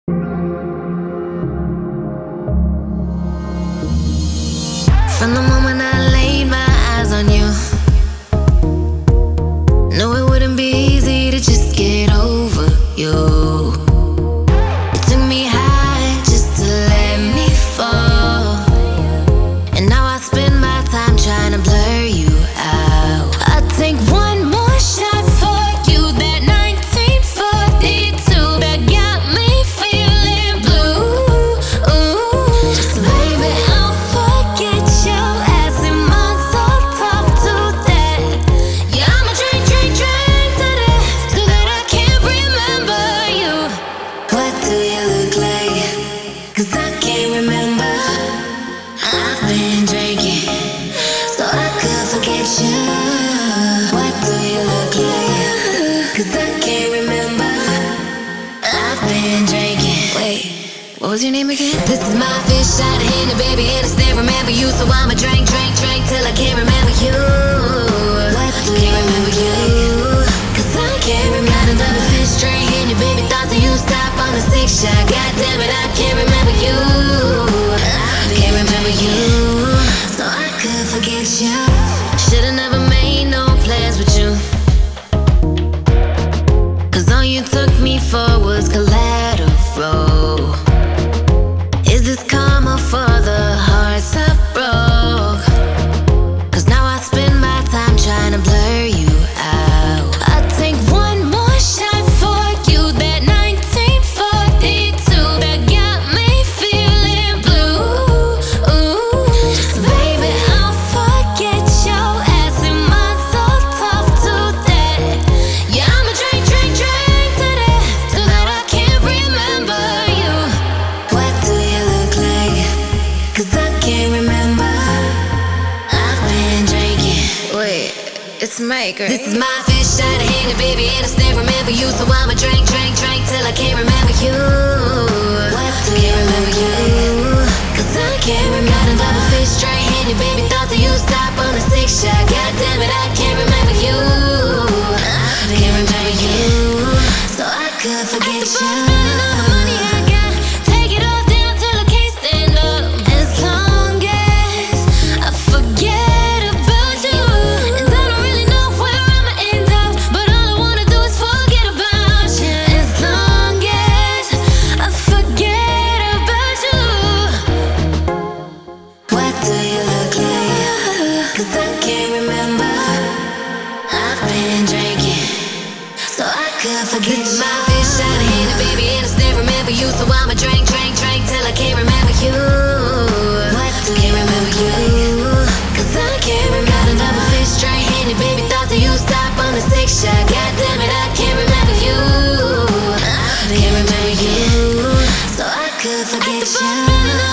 From the moment I laid my eyes on you, knew it wouldn't be easy to just get over you. It took me high just to let me fall, and now I spend my time trying to blur you out. I take one more shot for you, that 1942 that got me feeling blue. Just baby, I'll forget your ass in my soul tough to that. Yeah, I'ma drink to that, so that I can't remember you. What do you look like? 'Cause I can't remember. I've been drinking so I could forget you. What do you look like? 'Cause I can't remember. I've been drinking. Wait, what was your name again? This is my fish shot of Henny, baby, and I still remember you. So I'ma drink till I can't remember you. What do you remember you? 'Cause I can't remember. Another fish straight Henny, baby, thoughts of you stop on the six shot. God damn it, I can't remember you. I can't remember you, so I could forget you. Should've never made no plans with you, 'cause all you took me for was collateral. Is this karma for the hearts I broke? 'Cause now I spend my time trying to blur you out. I take one more shot for you, that 1942 that got me feeling blue. Just baby, I'll forget your ass in my soul tough to that. Yeah, I'ma drink to that, so that I can't remember you. What do you look like? 'Cause I can't remember. I've been drinking. Wait, it's Mike, right? This is my fish shot of Henny, baby, and I still remember you. So I'ma drink till I can't remember you. What do you remember you? 'Cause I can't remember. Another fish straight Henny, baby, thoughts of you stop on the six shot. God damn it, I can't remember you. I can't remember you, so I could forget you. Take it all down till I can't stand up. As long as I forget about you, and I don't really know where I'ma end up, but all I wanna do is forget about you. As long as I forget about you. What do you look like? 'Cause I can't remember. I've been drinking so I could forget. This is my fish shot of Henny, baby, and I still remember you. So I'ma drink till I can't remember you. What do you remember you? 'Cause I can't remember. Another fish straight Henny, baby, thoughts of you stop on the six shot. God damn it, I can't remember you. I can't remember you, so I could forget you.